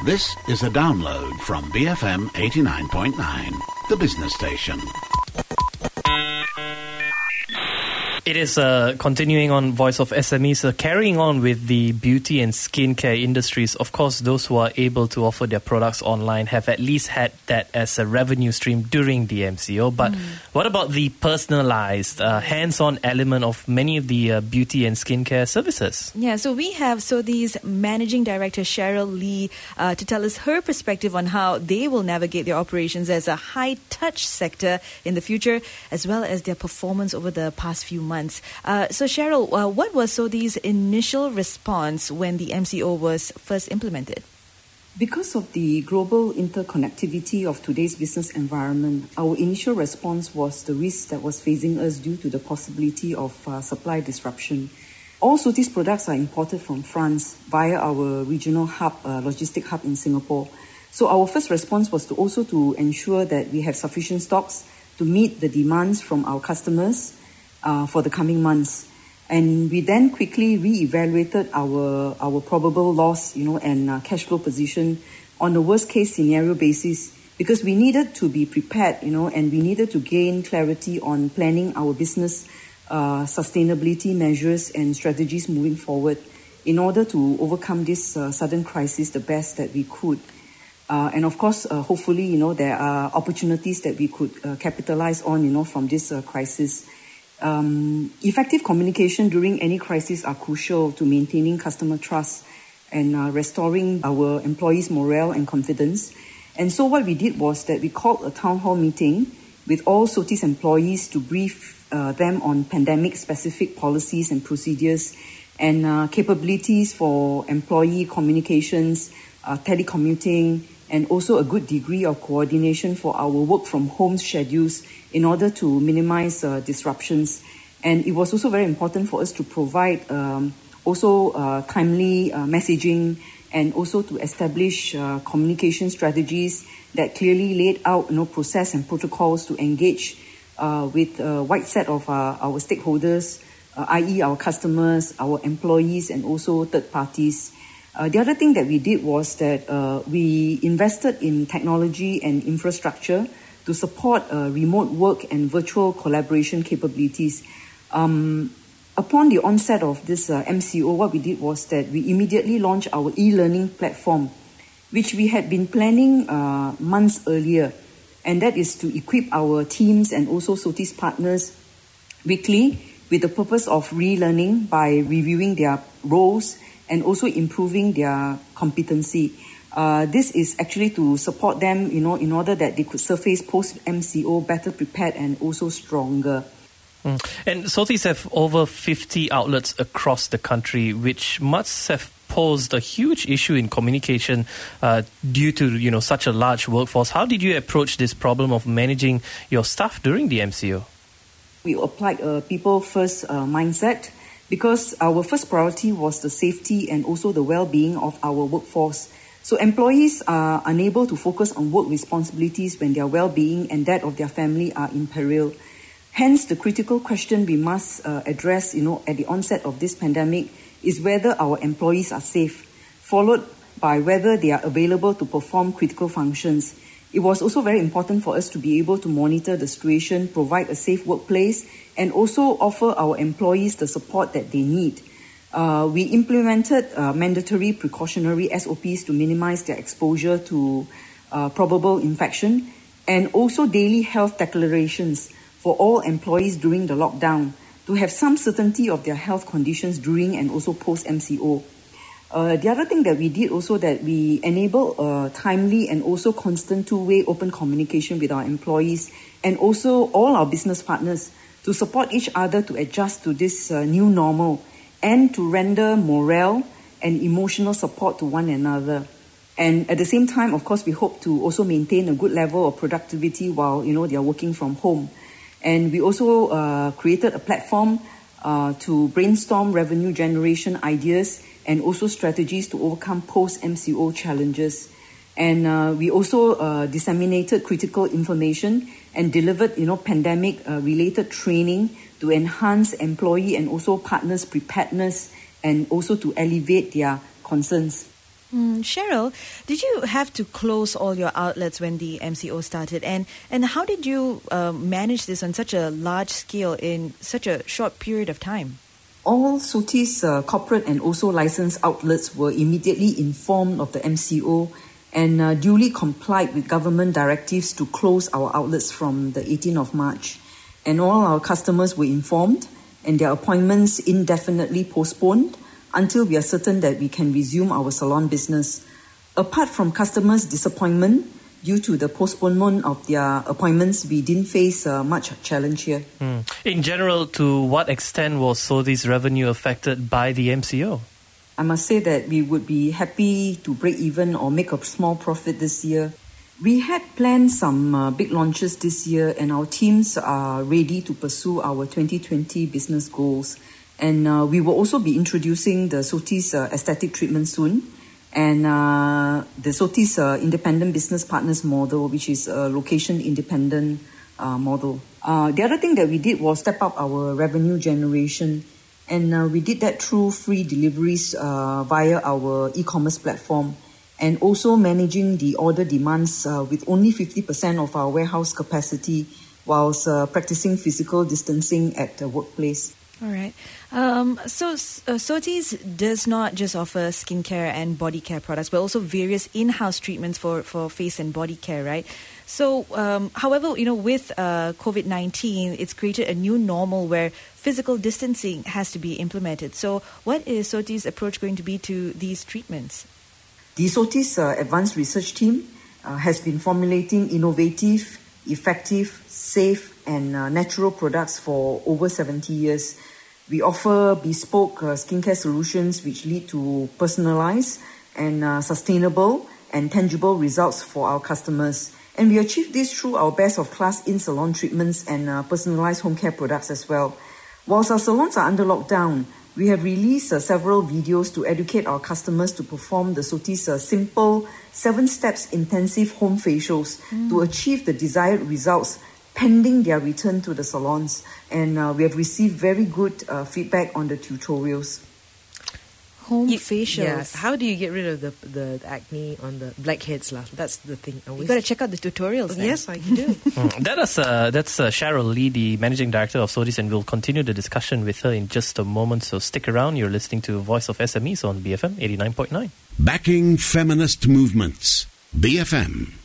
This is a download from BFM 89.9, the business station. It is continuing on Voice of SMEs, carrying on with the beauty and skincare industries. Of course, those who are able to offer their products online have at least had that as a revenue stream during the MCO. But what about the personalized, hands-on element of many of the beauty and skincare services? Yeah, so we have Sothi's Managing Director Cheryl Lee to tell us her perspective on how they will navigate their operations as a high-touch sector in the future, as well as their performance over the past few months. So Cheryl, what was Sothi's initial response when the MCO was first implemented? Because of the global interconnectivity of today's business environment, our initial response was the risk that was facing us due to the possibility of supply disruption. All Sothi's products are imported from France via our regional hub, logistic hub in Singapore. So our first response was to ensure that we have sufficient stocks to meet the demands from our customers for the coming months. And we then quickly re-evaluated our probable loss, and cash flow position on the worst case scenario basis, because we needed to be prepared, and we needed to gain clarity on planning our business sustainability measures and strategies moving forward in order to overcome this sudden crisis the best that we could. And of course, hopefully, there are opportunities that we could capitalize on, from this crisis. Effective communication during any crisis are crucial to maintaining customer trust and restoring our employees' morale and confidence. And so what we did was that we called a town hall meeting with all Sothi's employees to brief them on pandemic-specific policies and procedures and capabilities for employee communications, telecommuting, and also a good degree of coordination for our work-from-home schedules in order to minimize disruptions. And it was also very important for us to provide timely messaging and also to establish communication strategies that clearly laid out process and protocols to engage with a wide set of our stakeholders, i.e. our customers, our employees, and also third parties. The other thing that we did was that we invested in technology and infrastructure to support remote work and virtual collaboration capabilities. Upon the onset of this MCO, what we did was that we immediately launched our e-learning platform, which we had been planning months earlier, and that is to equip our teams and also Sothi's partners weekly with the purpose of relearning by reviewing their roles and also improving their competency. This is actually to support them, in order that they could surface post-MCO better prepared and also stronger. And Sothi's have over 50 outlets across the country, which must have posed a huge issue in communication due to, such a large workforce. How did you approach this problem of managing your staff during the MCO? We applied a people-first mindset, because our first priority was the safety and also the well-being of our workforce. So employees are unable to focus on work responsibilities when their well-being and that of their family are in peril. Hence, the critical question we must address, at the onset of this pandemic is whether our employees are safe, followed by whether they are available to perform critical functions. It was also very important for us to be able to monitor the situation, provide a safe workplace, and also offer our employees the support that they need. We implemented mandatory precautionary SOPs to minimize their exposure to probable infection, and also daily health declarations for all employees during the lockdown to have some certainty of their health conditions during and also post-MCO. The other thing that we did also that we enable timely and also constant two-way open communication with our employees and also all our business partners to support each other to adjust to this new normal and to render morale and emotional support to one another. And at the same time, of course, we hope to also maintain a good level of productivity while, they are working from home. And we also created a platform to brainstorm revenue generation ideas and also strategies to overcome post-MCO challenges. And we also disseminated critical information and delivered, pandemic-related training to enhance employee and also partners' preparedness and also to alleviate their concerns. Cheryl, did you have to close all your outlets when the MCO started? And how did you manage this on such a large scale in such a short period of time? All Soti's corporate and also licensed outlets were immediately informed of the MCO and duly complied with government directives to close our outlets from the 18th of March. And all our customers were informed and their appointments indefinitely postponed until we are certain that we can resume our salon business. Apart from customers' disappointment due to the postponement of their appointments, we didn't face much challenge here. In general, to what extent was Soti's revenue affected by the MCO? I must say that we would be happy to break even or make a small profit this year. We had planned some big launches this year, and our teams are ready to pursue our 2020 business goals. And we will also be introducing the Soti's aesthetic treatment soon, and the Soti's independent business partners model, which is a location-independent model. The other thing that we did was step up our revenue generation, and we did that through free deliveries via our e-commerce platform, and also managing the order demands with only 50% of our warehouse capacity, whilst practicing physical distancing at the workplace. All right. So Soti's does not just offer skincare and body care products, but also various in-house treatments for face and body care, right? So, however, with COVID-19, it's created a new normal where physical distancing has to be implemented. So what is Soti's approach going to be to these treatments? The Soti's advanced research team has been formulating innovative, effective, safe and natural products for over 70 years. We offer bespoke skincare solutions which lead to personalized and sustainable and tangible results for our customers. And we achieve this through our best-of-class in-salon treatments and personalized home care products as well. Whilst our salons are under lockdown, we have released several videos to educate our customers to perform the Soti's simple 7-steps intensive home facials to achieve the desired results pending their return to the salons. And we have received very good feedback on the tutorials. Home facials. Yeah. How do you get rid of the acne on the blackheads? That's the thing. You've got to check out the tutorials then. Yes, I do. That's Cheryl Lee, the Managing Director of Soti's, and we'll continue the discussion with her in just a moment. So stick around. You're listening to Voice of SMEs on BFM 89.9. Backing feminist movements. BFM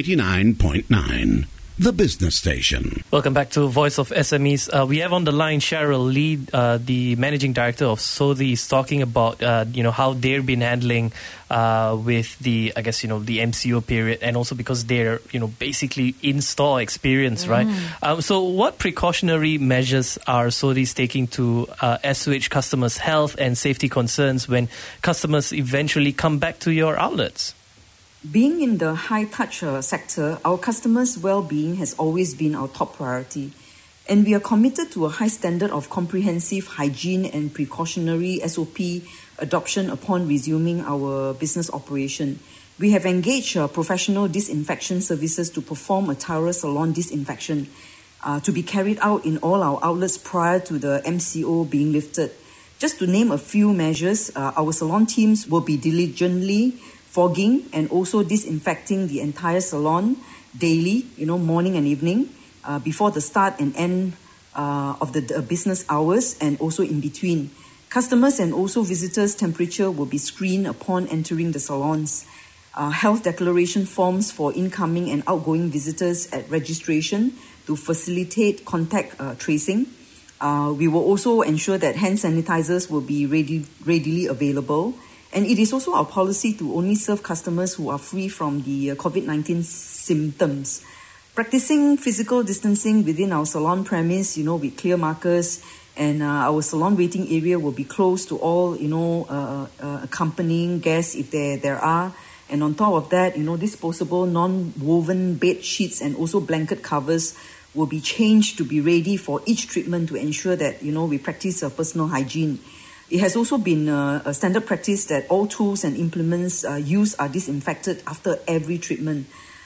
89.9. The business station. Welcome back to Voice of SMEs. We have on the line Cheryl Lee, the Managing Director of Soti's, talking about how they've been handling with the the MCO period, and also because they're basically in-store experience, right? So what precautionary measures are Soti's taking to assuage customers' health and safety concerns when customers eventually come back to your outlets? Being in the high-touch sector, our customers' well-being has always been our top priority. And we are committed to a high standard of comprehensive hygiene and precautionary SOP adoption upon resuming our business operation. We have engaged professional disinfection services to perform a thorough salon disinfection to be carried out in all our outlets prior to the MCO being lifted. Just to name a few measures, our salon teams will be diligently fogging and also disinfecting the entire salon daily, morning and evening, before the start and end of the business hours and also in between. Customers and also visitors' temperature will be screened upon entering the salons. Health declaration forms for incoming and outgoing visitors at registration to facilitate contact tracing. We will also ensure that hand sanitizers will be readily available. And it is also our policy to only serve customers who are free from the COVID-19 symptoms. Practicing physical distancing within our salon premise, with clear markers, and our salon waiting area will be closed to all, accompanying guests if there are. And on top of that, disposable non-woven bed sheets and also blanket covers will be changed to be ready for each treatment to ensure that, we practice personal hygiene. It has also been a standard practice that all tools and implements used are disinfected after every treatment.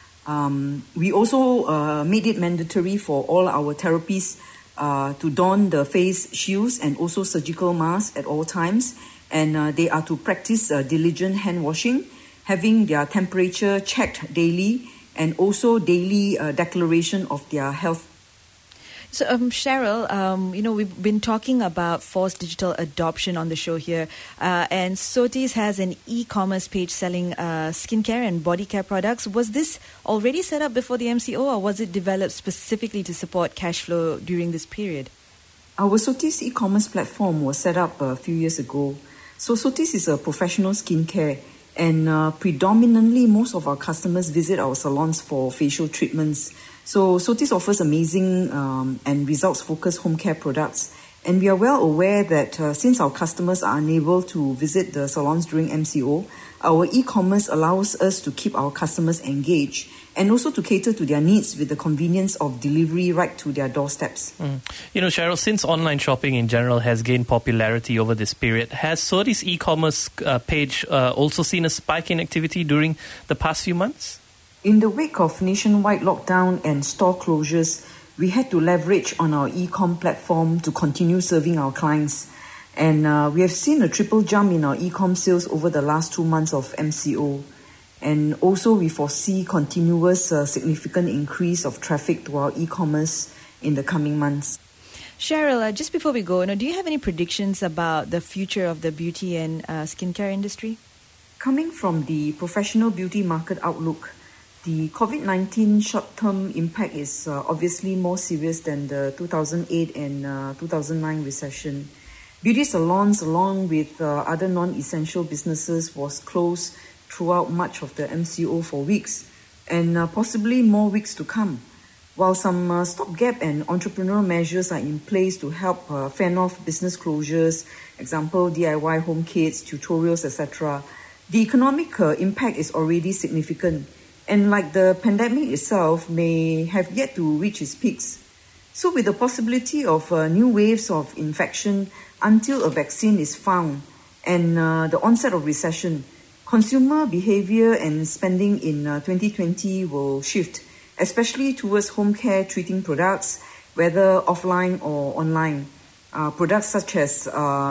We also made it mandatory for all our therapists to don the face shields and also surgical masks at all times. And they are to practice diligent hand washing having their temperature checked daily, and also daily declaration of their health. So, Cheryl, we've been talking about forced digital adoption on the show here, and Sotis has an e-commerce page selling skincare and body care products. Was this already set up before the MCO, or was it developed specifically to support cash flow during this period? Our Sotis e-commerce platform was set up a few years ago. So Sotis is a professional skincare, and predominantly most of our customers visit our salons for facial treatments. So Sotis offers amazing and results-focused home care products. And we are well aware that since our customers are unable to visit the salons during MCO, our e-commerce allows us to keep our customers engaged and also to cater to their needs with the convenience of delivery right to their doorsteps. Cheryl, since online shopping in general has gained popularity over this period, has Sotis e-commerce page also seen a spike in activity during the past few months? In the wake of nationwide lockdown and store closures, we had to leverage on our e-com platform to continue serving our clients. And we have seen a triple jump in our e-com sales over the last 2 months of MCO. And also we foresee continuous significant increase of traffic to our e-commerce in the coming months. Cheryl, just before we go, do you have any predictions about the future of the beauty and skincare industry? Coming from the professional beauty market outlook, the COVID-19 short-term impact is obviously more serious than the 2008 and 2009 recession. Beauty salons, along with other non-essential businesses, was closed throughout much of the MCO for weeks, and possibly more weeks to come. While some stopgap and entrepreneurial measures are in place to help fend off business closures, example DIY home kits, tutorials, etc., the economic impact is already significant. And like the pandemic itself, may have yet to reach its peaks. So with the possibility of new waves of infection until a vaccine is found and the onset of recession, consumer behavior and spending in 2020 will shift, especially towards home care treating products, whether offline or online. Products such as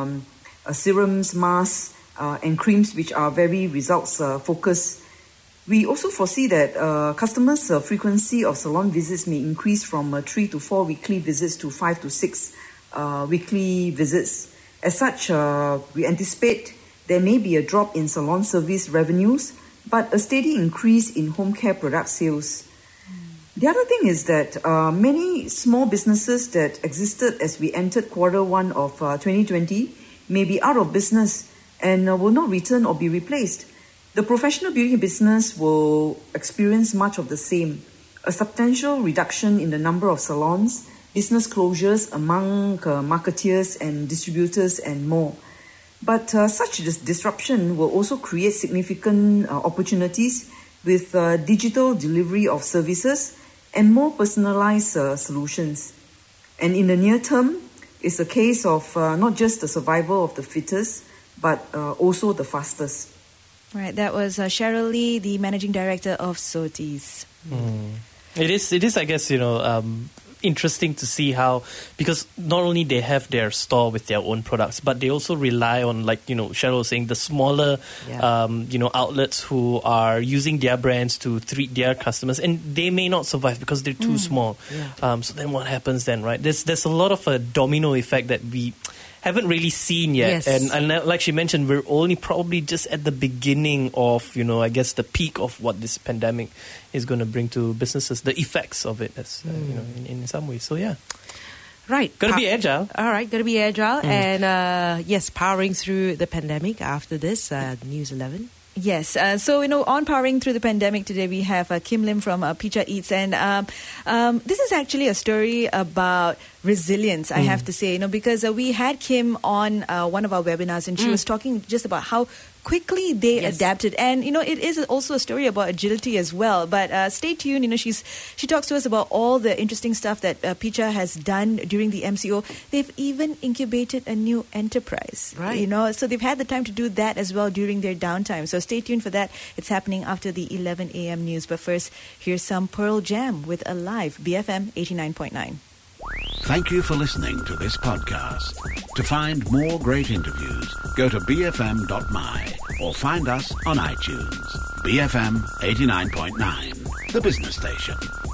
serums, masks, and creams, which are very results focused. We also foresee that customers' frequency of salon visits may increase from 3 to 4 weekly visits to 5 to 6 weekly visits. As such, we anticipate there may be a drop in salon service revenues, but a steady increase in home care product sales. The other thing is that many small businesses that existed as we entered Q1 of 2020 may be out of business and will not return or be replaced. The professional beauty business will experience much of the same, a substantial reduction in the number of salons, business closures among marketeers and distributors and more. But such disruption will also create significant opportunities with digital delivery of services and more personalized solutions. And in the near term, it's a case of not just the survival of the fittest, but also the fastest. Right, that was Cheryl Lee, the Managing Director of Sotis. It is, I guess, interesting to see how, because not only they have their store with their own products, but they also rely on, like, Cheryl was saying, the smaller, outlets who are using their brands to treat their customers, and they may not survive because they're too small. Yeah. So then what happens then, right? There's a lot of a domino effect that we haven't really seen yet. Yes. And like she mentioned, we're only probably just at the beginning of, I guess the peak of what this pandemic is going to bring to businesses, the effects of it, as in some ways. So yeah. Right. Got to be agile. All right, got to be agile. And yes, powering through the pandemic after this, News 11. Yes. So, on Powering Through the Pandemic today, we have Kim Lim from Picha Eats. And this is actually a story about resilience, I have to say, because we had Kim on one of our webinars, and she was talking just about how quickly they adapted. And, it is also a story about agility as well. But stay tuned. She talks to us about all the interesting stuff that Picha has done during the MCO. They've even incubated a new enterprise. Right. So they've had the time to do that as well during their downtime. So stay tuned for that. It's happening after the 11 a.m. news. But first, here's some Pearl Jam with Alive, BFM 89.9. Thank you for listening to this podcast. To find more great interviews, go to bfm.my or find us on iTunes. BFM 89.9, the business station.